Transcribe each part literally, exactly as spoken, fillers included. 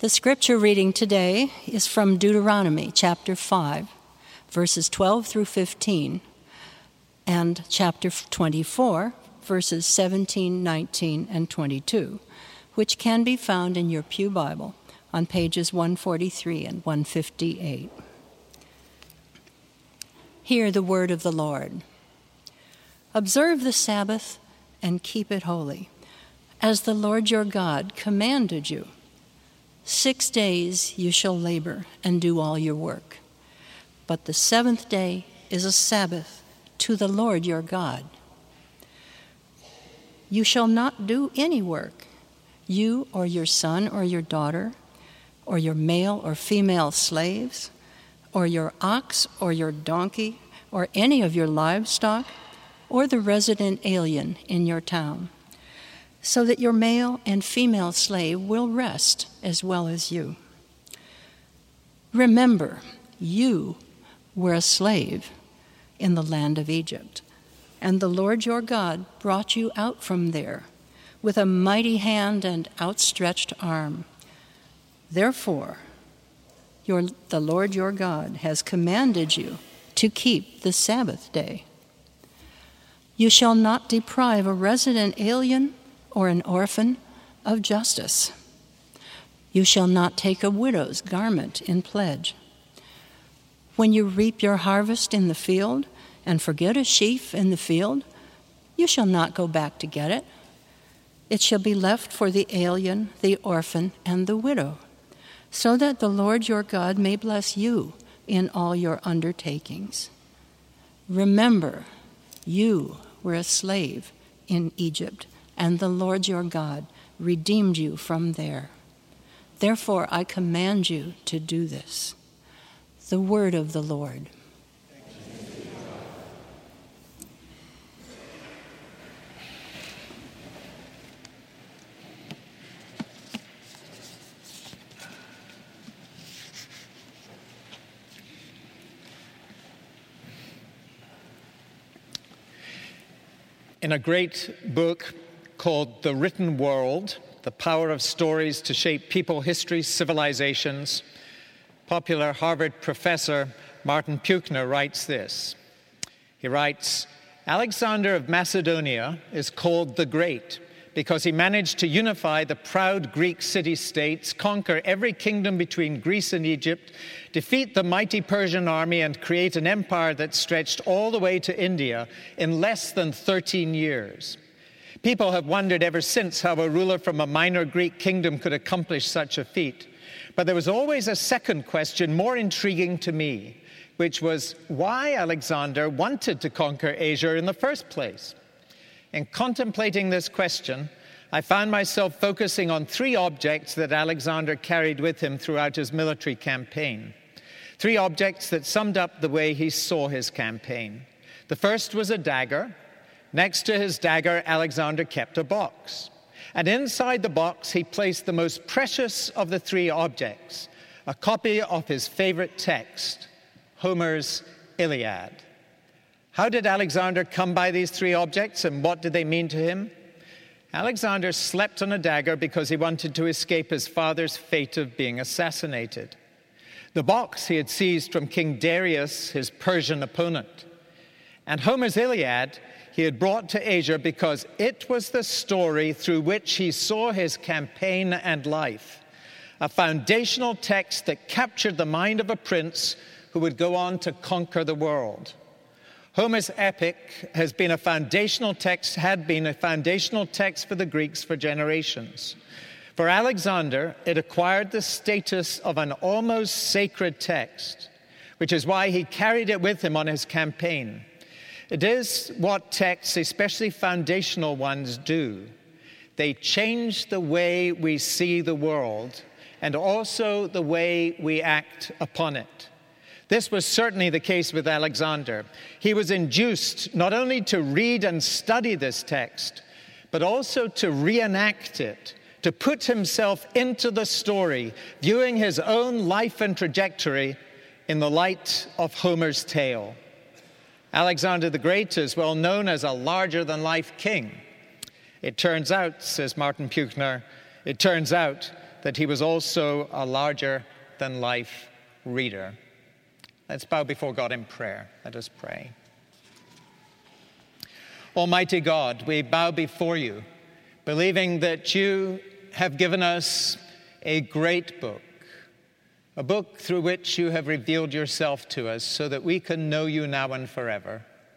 The scripture reading today is from Deuteronomy chapter five, verses twelve through fifteen, and chapter twenty-four, verses seventeen, nineteen, and twenty-two, which can be found in your Pew Bible on pages one forty-three and one fifty-eight. Hear the word of the Lord. Observe the Sabbath and keep it holy, as the Lord your God commanded you. Six days you shall labor and do all your work, but the seventh day is a Sabbath to the Lord your God. You shall not do any work, you or your son or your daughter, or your male or female slaves, or your ox or your donkey, or any of your livestock, or the resident alien in your town, so that your male and female slave will rest as well as you. Remember, you were a slave in the land of Egypt, and the Lord your God brought you out from there with a mighty hand and outstretched arm. Therefore, your, the Lord your God has commanded you to keep the Sabbath day. You shall not deprive a resident alien or an orphan of justice. You shall not take a widow's garment in pledge. When you reap your harvest in the field and forget a sheaf in the field, you shall not go back to get it. It shall be left for the alien, the orphan, and the widow, so that the Lord your God may bless you in all your undertakings. Remember, you were a slave in Egypt, and the Lord your God redeemed you from there. Therefore, I command you to do this. The word of the Lord. In a great book called The Written World, The Power of Stories to Shape People, Histories, Civilizations, popular Harvard professor Martin Puchner writes this. He writes, Alexander of Macedonia is called the Great because he managed to unify the proud Greek city-states, conquer every kingdom between Greece and Egypt, defeat the mighty Persian army, and create an empire that stretched all the way to India in less than thirteen years. People have wondered ever since how a ruler from a minor Greek kingdom could accomplish such a feat. But there was always a second question more intriguing to me, which was why Alexander wanted to conquer Asia in the first place. In contemplating this question, I found myself focusing on three objects that Alexander carried with him throughout his military campaign. Three objects that summed up the way he saw his campaign. The first was a dagger. Next to his dagger, Alexander kept a box. And inside the box, he placed the most precious of the three objects, a copy of his favorite text, Homer's Iliad. How did Alexander come by these three objects, and what did they mean to him? Alexander slept on a dagger because he wanted to escape his father's fate of being assassinated. The box he had seized from King Darius, his Persian opponent. And Homer's Iliad he had brought to Asia because it was the story through which he saw his campaign and life, a foundational text that captured the mind of a prince who would go on to conquer the world. Homer's epic has been a foundational text, had been a foundational text for the Greeks for generations. For Alexander, it acquired the status of an almost sacred text, which is why he carried it with him on his campaign. It is what texts, especially foundational ones, do. They change the way we see the world and also the way we act upon it. This was certainly the case with Alexander. He was induced not only to read and study this text, but also to reenact it, to put himself into the story, viewing his own life and trajectory in the light of Homer's tale. Alexander the Great is well known as a larger-than-life king. It turns out, says Martin Puchner, it turns out that he was also a larger-than-life reader. Let's bow before God in prayer. Let us pray. Almighty God, we bow before you, believing that you have given us a great book, a book through which you have revealed yourself to us so that we can know you now and forever.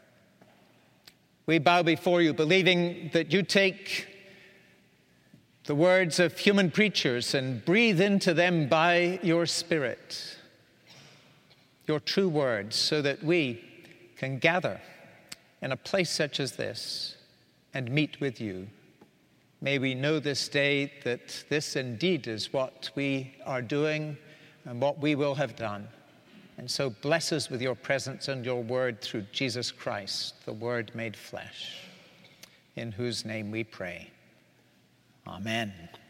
We bow before you, believing that you take the words of human preachers and breathe into them by your Spirit, your true words, so that we can gather in a place such as this and meet with you. May we know this day that this indeed is what we are doing and what we will have done. And so bless us with your presence and your word through Jesus Christ, the Word made flesh, in whose name we pray. Amen.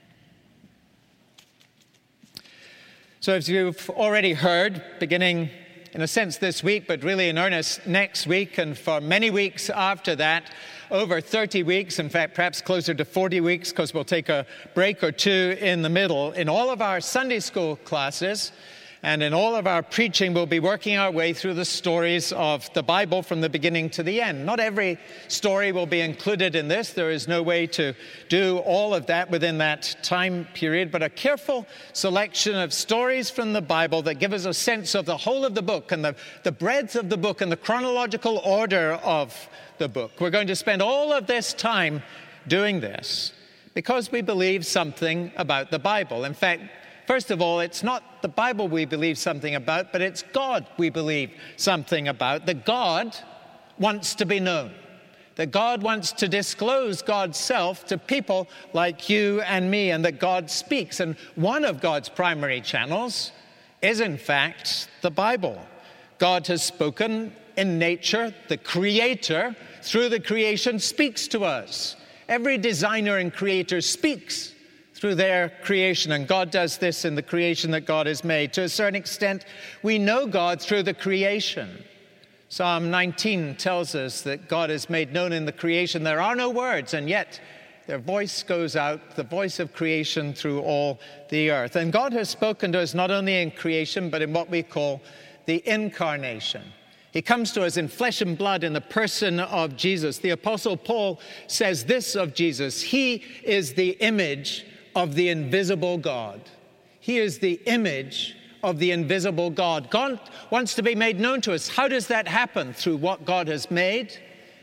So as you've already heard, beginning in a sense this week, but really in earnest next week, and for many weeks after that, over thirty weeks, in fact, perhaps closer to forty weeks, because we'll take a break or two in the middle, in all of our Sunday school classes and in all of our preaching, we'll be working our way through the stories of the Bible from the beginning to the end. Not every story will be included in this. There is no way to do all of that within that time period, but a careful selection of stories from the Bible that give us a sense of the whole of the book and the, the breadth of the book and the chronological order of the book. We're going to spend all of this time doing this because we believe something about the Bible. In fact, first of all, it's not the Bible we believe something about, but it's God we believe something about. That God wants to be known. That God wants to disclose God's self to people like you and me, and that God speaks. And one of God's primary channels is, in fact, the Bible. God has spoken in nature. The Creator, through the creation, speaks to us. Every designer and creator speaks through their creation, and God does this in the creation that God has made. To a certain extent, we know God through the creation. Psalm nineteen tells us that God is made known in the creation. There are no words, and yet their voice goes out, the voice of creation through all the earth. And God has spoken to us not only in creation, but in what we call the incarnation. He comes to us in flesh and blood in the person of Jesus. The Apostle Paul says this of Jesus: he is the image of the invisible God. He is the image of the invisible God. God wants to be made known to us. How does that happen? Through what God has made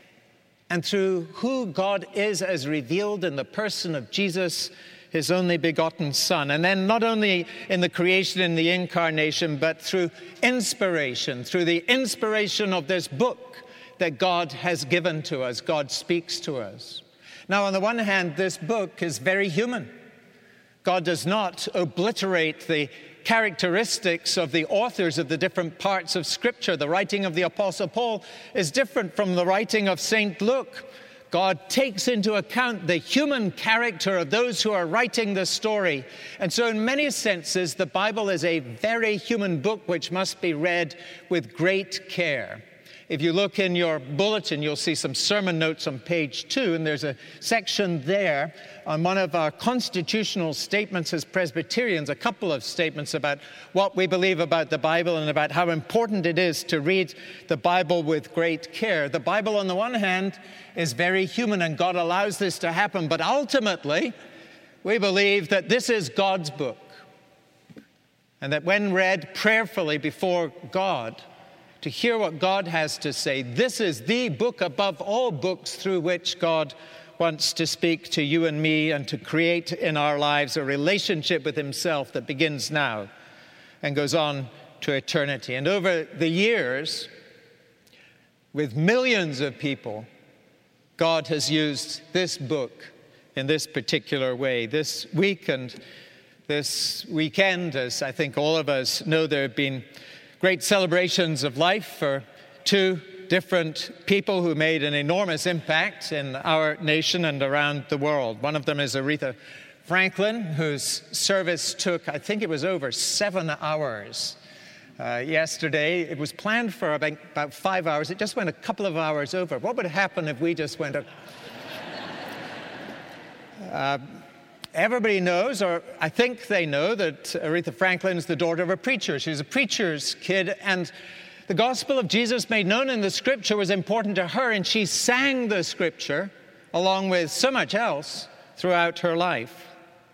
and through who God is as revealed in the person of Jesus, his only begotten Son. And then not only in the creation and the incarnation, but through inspiration, through the inspiration of this book that God has given to us. God speaks to us. Now, on the one hand, this book is very human. God does not obliterate the characteristics of the authors of the different parts of Scripture. The writing of the Apostle Paul is different from the writing of Saint Luke. God takes into account the human character of those who are writing the story. And so in many senses, the Bible is a very human book which must be read with great care. If you look in your bulletin, you'll see some sermon notes on page two, and there's a section there on one of our constitutional statements as Presbyterians, a couple of statements about what we believe about the Bible and about how important it is to read the Bible with great care. The Bible, on the one hand, is very human, and God allows this to happen, but ultimately, we believe that this is God's book, and that when read prayerfully before God, to hear what God has to say, this is the book above all books through which God wants to speak to you and me and to create in our lives a relationship with himself that begins now and goes on to eternity. And over the years, with millions of people, God has used this book in this particular way. This week and this weekend, as I think all of us know, there have been great celebrations of life for two different people who made an enormous impact in our nation and around the world. One of them is Aretha Franklin, whose service took, I think it was over seven hours uh, yesterday. It was planned for about, about five hours. It just went a couple of hours over. What would happen if we just went a... uh, everybody knows, or I think they know, that Aretha Franklin is the daughter of a preacher. She's a preacher's kid, and the gospel of Jesus made known in the scripture was important to her, and she sang the scripture along with so much else throughout her life.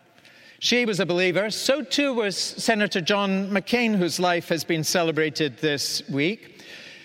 She was a believer. So too was Senator John McCain, whose life has been celebrated this week.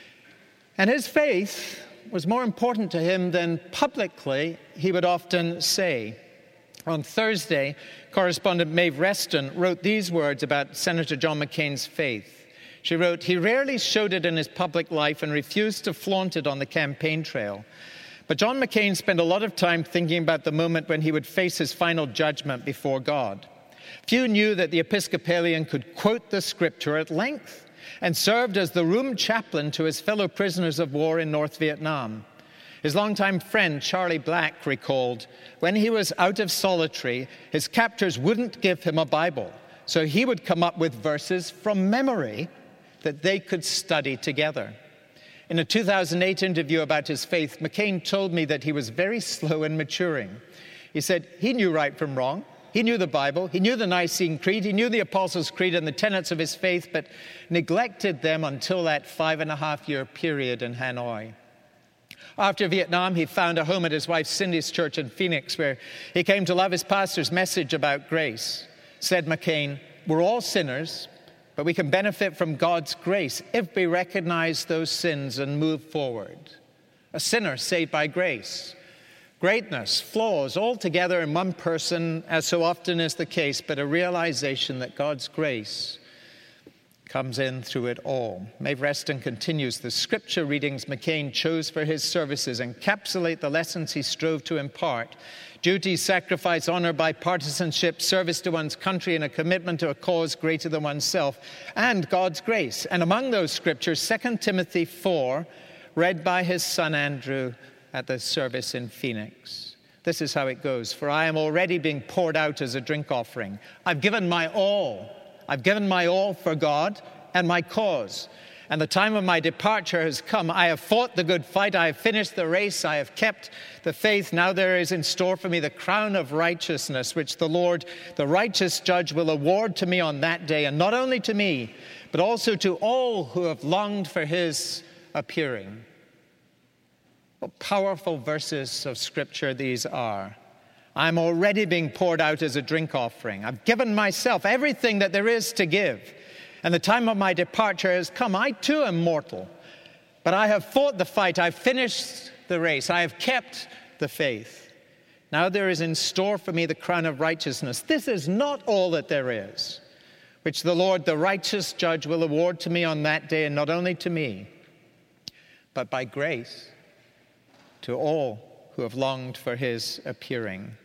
And his faith was more important to him than publicly he would often say. On Thursday, correspondent Maeve Reston wrote these words about Senator John McCain's faith. She wrote, "He rarely showed it in his public life and refused to flaunt it on the campaign trail. But John McCain spent a lot of time thinking about the moment when he would face his final judgment before God. Few knew that the Episcopalian could quote the scripture at length and served as the room chaplain to his fellow prisoners of war in North Vietnam. His longtime friend, Charlie Black, recalled, when he was out of solitary, his captors wouldn't give him a Bible, so he would come up with verses from memory that they could study together. In a two thousand eight interview about his faith, McCain told me that he was very slow in maturing. He said he knew right from wrong. He knew the Bible. He knew the Nicene Creed. He knew the Apostles' Creed and the tenets of his faith, but neglected them until that five and a half year period in Hanoi. After Vietnam, he found a home at his wife Cindy's church in Phoenix, where he came to love his pastor's message about grace. Said McCain, "We're all sinners, but we can benefit from God's grace if we recognize those sins and move forward. A sinner saved by grace. Greatness, flaws, all together in one person, as so often is the case, but a realization that God's grace comes in through it all." Maeve Reston continues, "The scripture readings McCain chose for his services encapsulate the lessons he strove to impart. Duty, sacrifice, honor, bipartisanship, service to one's country, and a commitment to a cause greater than oneself, and God's grace." And among those scriptures, Second Timothy four, read by his son Andrew at the service in Phoenix. This is how it goes. "For I am already being poured out as a drink offering. I've given my all. I've given my all for God and my cause. And the time of my departure has come. I have fought the good fight. I have finished the race. I have kept the faith. Now there is in store for me the crown of righteousness, which the Lord, the righteous judge, will award to me on that day. And not only to me, but also to all who have longed for his appearing." What powerful verses of Scripture these are. I'm already being poured out as a drink offering. I've given myself everything that there is to give. And the time of my departure has come. I too am mortal. But I have fought the fight. I've finished the race. I have kept the faith. Now there is in store for me the crown of righteousness. This is not all that there is, which the Lord, the righteous judge, will award to me on that day, and not only to me, but by grace to all who have longed for his appearing.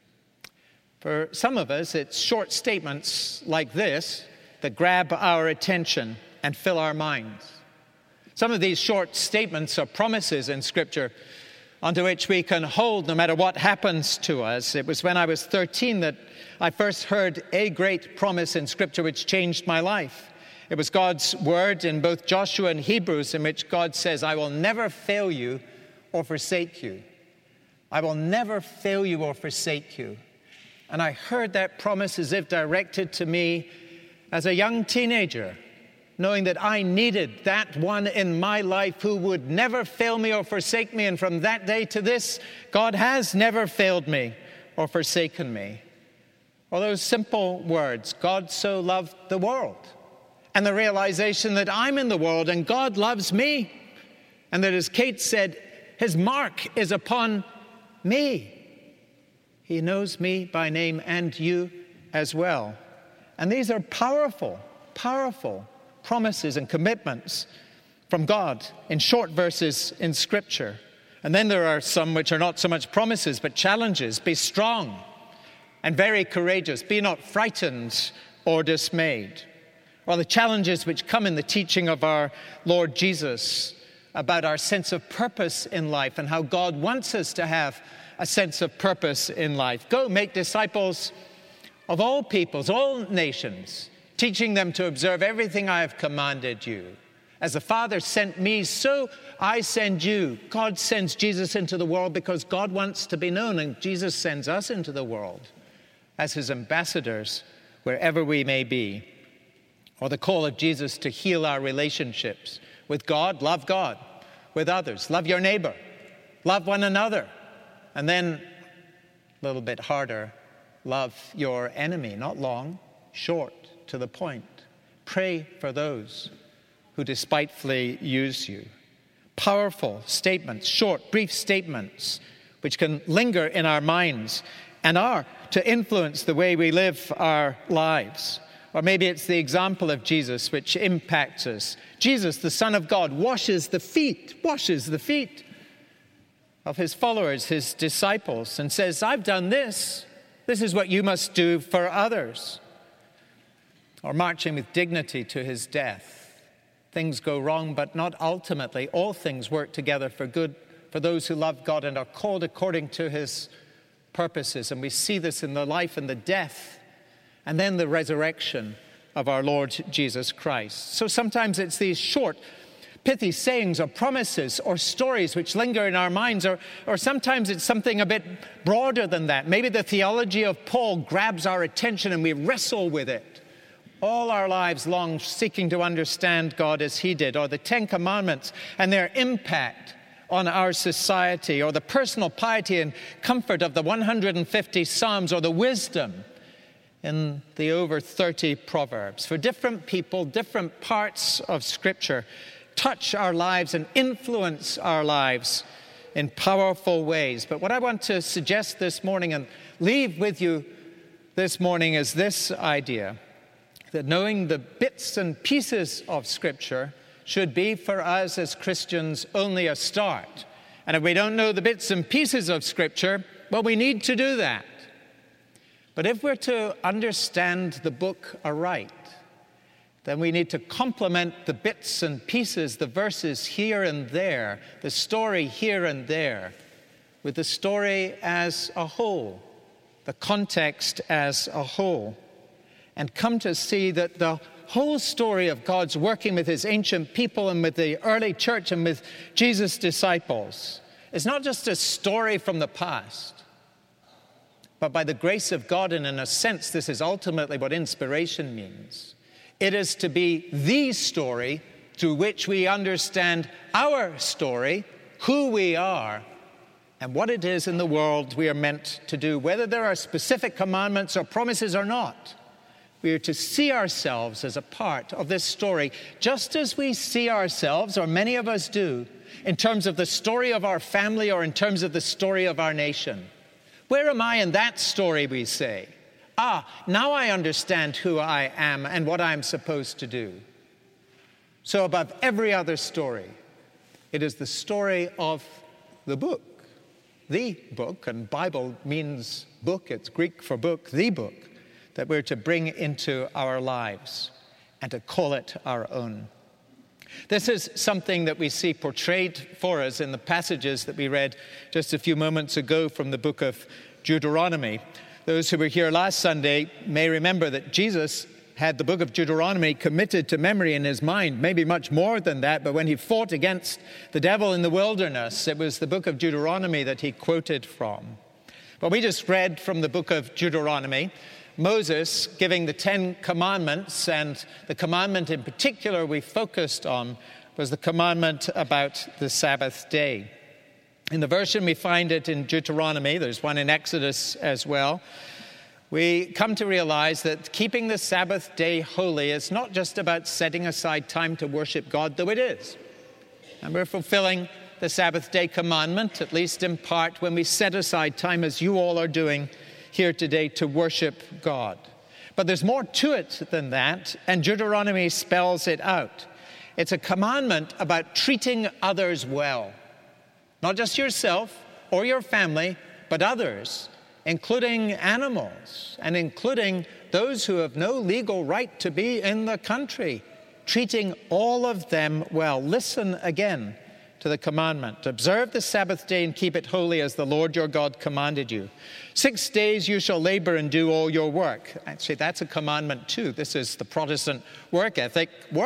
For some of us, it's short statements like this that grab our attention and fill our minds. Some of these short statements are promises in Scripture onto which we can hold no matter what happens to us. It was when I was thirteen that I first heard a great promise in Scripture which changed my life. It was God's word in both Joshua and Hebrews, in which God says, "I will never fail you or forsake you. I will never fail you or forsake you." And I heard that promise as if directed to me as a young teenager, knowing that I needed that one in my life who would never fail me or forsake me. And from that day to this, God has never failed me or forsaken me. Well, those simple words, God so loved the world, and the realization that I'm in the world and God loves me, and that, as Kate said, his mark is upon me. He knows me by name, and you as well. And these are powerful, powerful promises and commitments from God in short verses in Scripture. And then there are some which are not so much promises, but challenges. Be strong and very courageous. Be not frightened or dismayed. Or the challenges which come in the teaching of our Lord Jesus about our sense of purpose in life and how God wants us to have a sense of purpose in life. Go make disciples of all peoples, all nations, teaching them to observe everything I have commanded you. As the Father sent me, so I send you. God sends Jesus into the world because God wants to be known, and Jesus sends us into the world as his ambassadors wherever we may be. Or the call of Jesus to heal our relationships with God, love God, with others, love your neighbor, love one another, and then a little bit harder, love your enemy, not long, short, to the point. Pray for those who despitefully use you. Powerful statements, short, brief statements, which can linger in our minds and are to influence the way we live our lives. Or maybe it's the example of Jesus which impacts us. Jesus, the Son of God, washes the feet, washes the feet of his followers, his disciples, and says, I've done this. This is what you must do for others. Or marching with dignity to his death. Things go wrong, but not ultimately. All things work together for good for those who love God and are called according to his purposes. And we see this in the life and the death and then the resurrection of our Lord Jesus Christ. So sometimes it's these short, pithy sayings or promises or stories which linger in our minds, or, or sometimes it's something a bit broader than that. Maybe the theology of Paul grabs our attention and we wrestle with it all our lives long, seeking to understand God as he did, or the Ten Commandments and their impact on our society, or the personal piety and comfort of the one hundred fifty Psalms, or the wisdom in the over thirty Proverbs. For different people, different parts of Scripture touch our lives and influence our lives in powerful ways. But what I want to suggest this morning and leave with you this morning is this idea, that knowing the bits and pieces of Scripture should be for us as Christians only a start. And if we don't know the bits and pieces of Scripture, well, we need to do that. But if we're to understand the book aright, then we need to complement the bits and pieces, the verses here and there, the story here and there, with the story as a whole, the context as a whole, and come to see that the whole story of God's working with his ancient people and with the early church and with Jesus' disciples is not just a story from the past, but by the grace of God, and in a sense, this is ultimately what inspiration means. It is to be the story through which we understand our story, who we are, and what it is in the world we are meant to do, whether there are specific commandments or promises or not. We are to see ourselves as a part of this story, just as we see ourselves, or many of us do, in terms of the story of our family or in terms of the story of our nation. Where am I in that story, we say? Ah, now I understand who I am and what I'm supposed to do. So above every other story, it is the story of the book, the book, and Bible means book, it's Greek for book, the book, that we're to bring into our lives and to call it our own. This is something that we see portrayed for us in the passages that we read just a few moments ago from the book of Deuteronomy. Those who were here last Sunday may remember that Jesus had the book of Deuteronomy committed to memory in his mind, maybe much more than that, but when he fought against the devil in the wilderness, it was the book of Deuteronomy that he quoted from. But we just read from the book of Deuteronomy Moses giving the Ten Commandments, and the commandment in particular we focused on was the commandment about the Sabbath day. In the version we find it in Deuteronomy, there's one in Exodus as well, we come to realize that keeping the Sabbath day holy is not just about setting aside time to worship God, though it is. And we're fulfilling the Sabbath day commandment, at least in part, when we set aside time, as you all are doing here today, to worship God. But there's more to it than that, and Deuteronomy spells it out. It's a commandment about treating others well. Not just yourself or your family, but others, including animals and including those who have no legal right to be in the country. Treating all of them well. Listen again to the commandment. Observe the Sabbath day and keep it holy as the Lord your God commanded you. Six days you shall labor and do all your work. Actually, that's a commandment too. This is the Protestant work ethic. Work.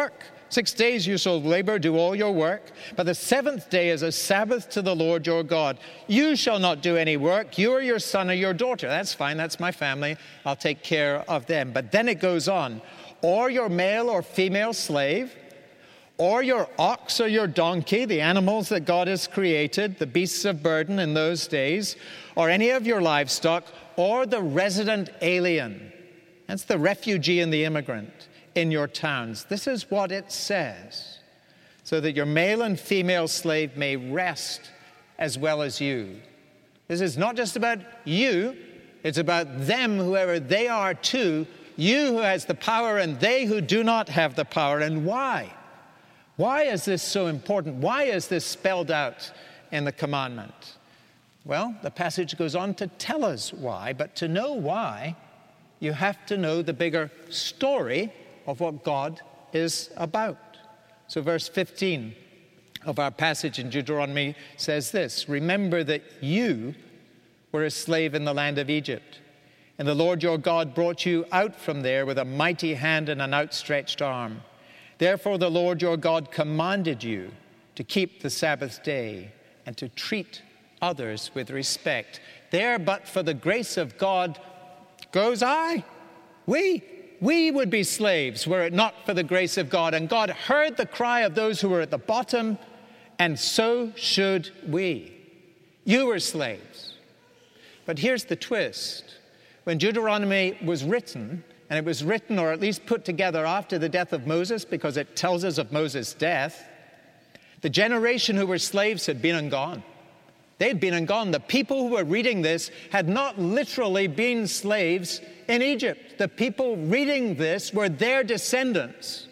Six days you shall labor, do all your work, but the seventh day is a Sabbath to the Lord your God. You shall not do any work, you or your son or your daughter. That's fine, that's my family. I'll take care of them. But then it goes on. Or your male or female slave, or your ox or your donkey, the animals that God has created, the beasts of burden in those days, or any of your livestock, or the resident alien. That's the refugee and the immigrant in your towns. This is what it says, so that your male and female slave may rest as well as you. This is not just about you, it's about them, whoever they are too, you who has the power and they who do not have the power. And why? Why is this so important? Why is this spelled out in the commandment? Well, the passage goes on to tell us why, but to know why, you have to know the bigger story of what God is about. So verse fifteen of our passage in Deuteronomy says this: remember that you were a slave in the land of Egypt, and the Lord your God brought you out from there with a mighty hand and an outstretched arm. Therefore the Lord your God commanded you to keep the Sabbath day and to treat others with respect. There, but for the grace of God, goes I. We, we would be slaves were it not for the grace of God. And God heard the cry of those who were at the bottom, and so should we. You were slaves. But here's the twist. When Deuteronomy was written, and it was written or at least put together after the death of Moses, because it tells us of Moses' death, the generation who were slaves had been and gone. They'd been and gone. The people who were reading this had not literally been slaves in Egypt. The people reading this were their descendants.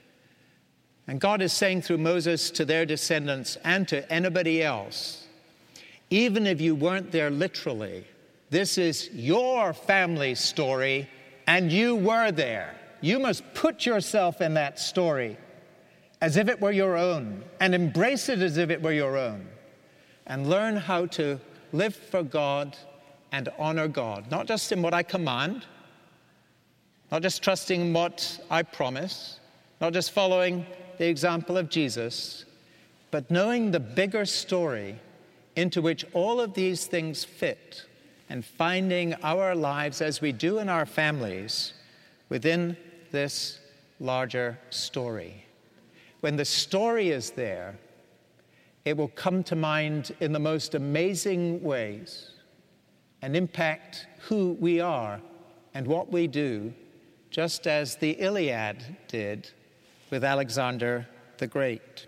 And God is saying through Moses to their descendants and to anybody else, even if you weren't there literally, this is your family story and you were there. You must put yourself in that story as if it were your own and embrace it as if it were your own. And learn how to live for God and honor God, not just in what I command, not just trusting in what I promise, not just following the example of Jesus, but knowing the bigger story into which all of these things fit and finding our lives as we do in our families within this larger story. When the story is there, it will come to mind in the most amazing ways and impact who we are and what we do, just as the Iliad did with Alexander the Great.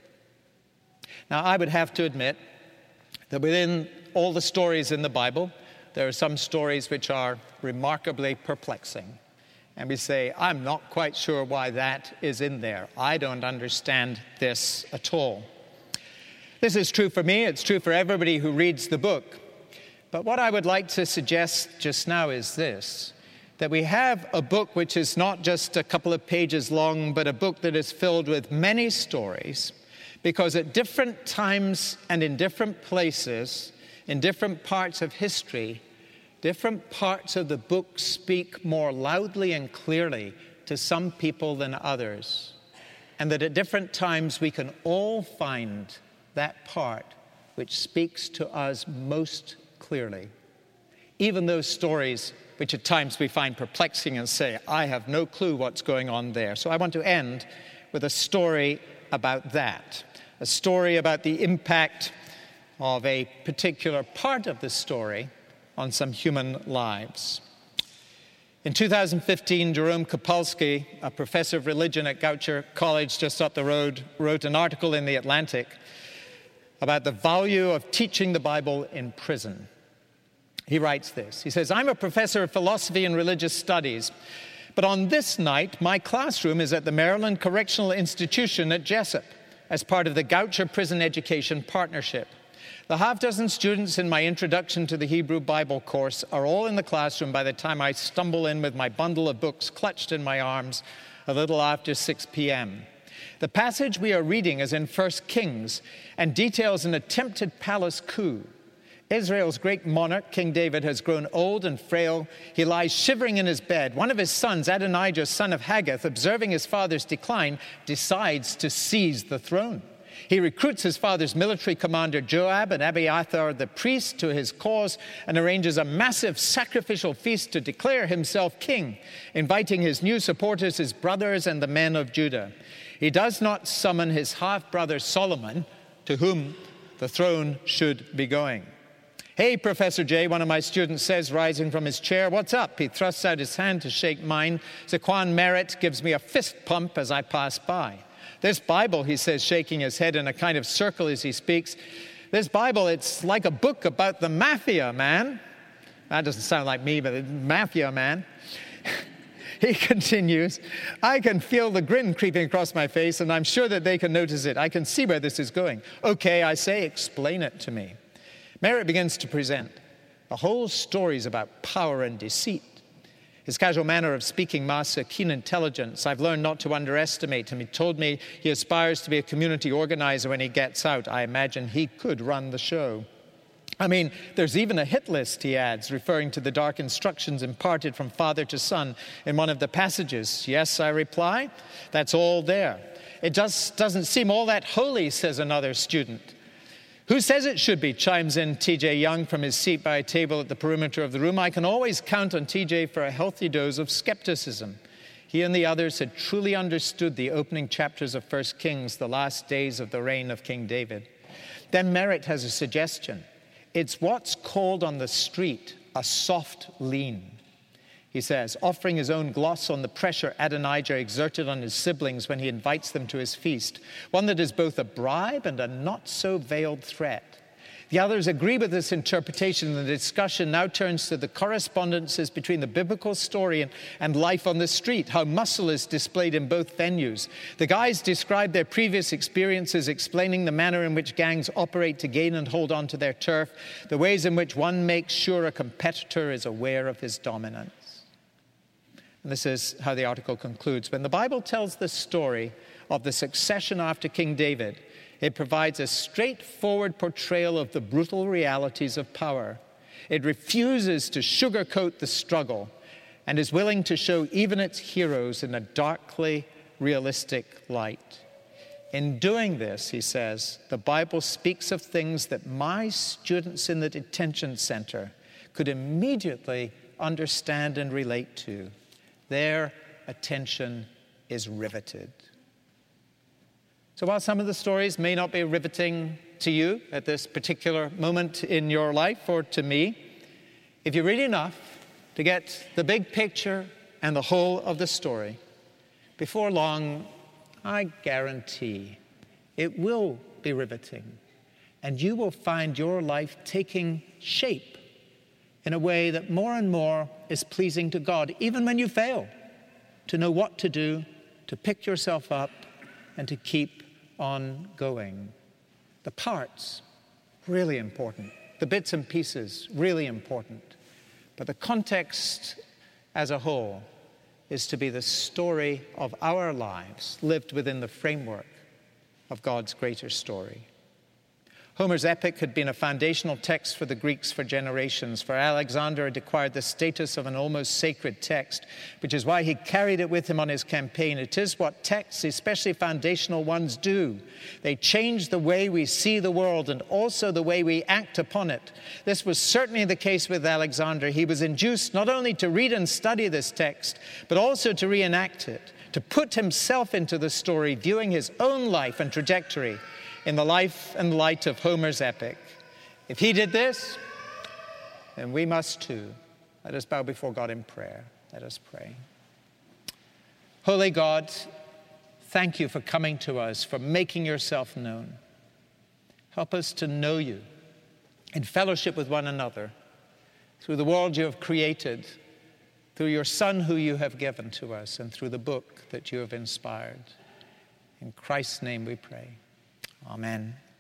Now, I would have to admit that within all the stories in the Bible, there are some stories which are remarkably perplexing. And we say, I'm not quite sure why that is in there. I don't understand this at all. This is true for me, it's true for everybody who reads the book. But what I would like to suggest just now is this, that we have a book which is not just a couple of pages long, but a book that is filled with many stories, because at different times and in different places, in different parts of history, different parts of the book speak more loudly and clearly to some people than others. And that at different times we can all find that part which speaks to us most clearly. Even those stories which at times we find perplexing and say, I have no clue what's going on there. So I want to end with a story about that. A story about the impact of a particular part of the story on some human lives. In two thousand fifteen, Jerome Kopalski, a professor of religion at Goucher College just up the road, wrote an article in The Atlantic about the value of teaching the Bible in prison. He writes this. He says, I'm a professor of philosophy and religious studies, but on this night, my classroom is at the Maryland Correctional Institution at Jessup as part of the Goucher Prison Education Partnership. The half dozen students in my Introduction to the Hebrew Bible course are all in the classroom by the time I stumble in with my bundle of books clutched in my arms a little after six p.m. The passage we are reading is in First Kings and details an attempted palace coup. Israel's great monarch, King David, has grown old and frail. He lies shivering in his bed. One of his sons, Adonijah, son of Haggith, observing his father's decline, decides to seize the throne. He recruits his father's military commander Joab and Abiathar the priest to his cause and arranges a massive sacrificial feast to declare himself king, inviting his new supporters, his brothers, and the men of Judah. He does not summon his half-brother Solomon, to whom the throne should be going. "Hey, Professor J," one of my students says, rising from his chair. "What's up?" He thrusts out his hand to shake mine. Zaquan Merritt gives me a fist pump as I pass by. "This Bible," he says, shaking his head in a kind of circle as he speaks, "this Bible, it's like a book about the mafia, man." That doesn't sound like me, but mafia, man. He continues, "I can feel the grin creeping across my face, and I'm sure that they can notice it. I can see where this is going." "Okay," I say, "explain it to me." Merritt begins to present. The whole story is about power and deceit. His casual manner of speaking masks a keen intelligence. I've learned not to underestimate him. He told me he aspires to be a community organizer when he gets out. I imagine he could run the show. I mean, there's even a hit list, he adds, referring to the dark instructions imparted from father to son in one of the passages. "Yes," I reply, "that's all there." "It just doesn't seem all that holy," says another student. "Who says it should be?" chimes in T J Young from his seat by a table at the perimeter of the room. I can always count on T J for a healthy dose of skepticism. He and the others had truly understood the opening chapters of First Kings, the last days of the reign of King David. Then Merritt has a suggestion. It's what's called on the street a soft lean. He says, offering his own gloss on the pressure Adonijah exerted on his siblings when he invites them to his feast, one that is both a bribe and a not-so-veiled threat. The others agree with this interpretation, and the discussion now turns to the correspondences between the biblical story and, and life on the street, how muscle is displayed in both venues. The guys describe their previous experiences, explaining the manner in which gangs operate to gain and hold on to their turf, the ways in which one makes sure a competitor is aware of his dominance. And this is how the article concludes. When the Bible tells the story of the succession after King David, it provides a straightforward portrayal of the brutal realities of power. It refuses to sugarcoat the struggle and is willing to show even its heroes in a darkly realistic light. In doing this, he says, the Bible speaks of things that my students in the detention center could immediately understand and relate to. Their attention is riveted. So while some of the stories may not be riveting to you at this particular moment in your life or to me, if you read enough to get the big picture and the whole of the story, before long, I guarantee it will be riveting, and you will find your life taking shape in a way that more and more is pleasing to God, even when you fail, to know what to do, to pick yourself up, and to keep on going. The parts, really important. The bits and pieces, really important. But the context as a whole is to be the story of our lives lived within the framework of God's greater story. Homer's epic had been a foundational text for the Greeks for generations. For Alexander, it acquired the status of an almost sacred text, which is why he carried it with him on his campaign. It is what texts, especially foundational ones, do. They change the way we see the world and also the way we act upon it. This was certainly the case with Alexander. He was induced not only to read and study this text, but also to reenact it, to put himself into the story, viewing his own life and trajectory in the life and light of Homer's epic. If he did this, then we must too. Let us bow before God in prayer. Let us pray. Holy God, thank you for coming to us, for making yourself known. Help us to know you in fellowship with one another, through the world you have created, through your Son who you have given to us, and through the book that you have inspired. In Christ's name we pray. Amen.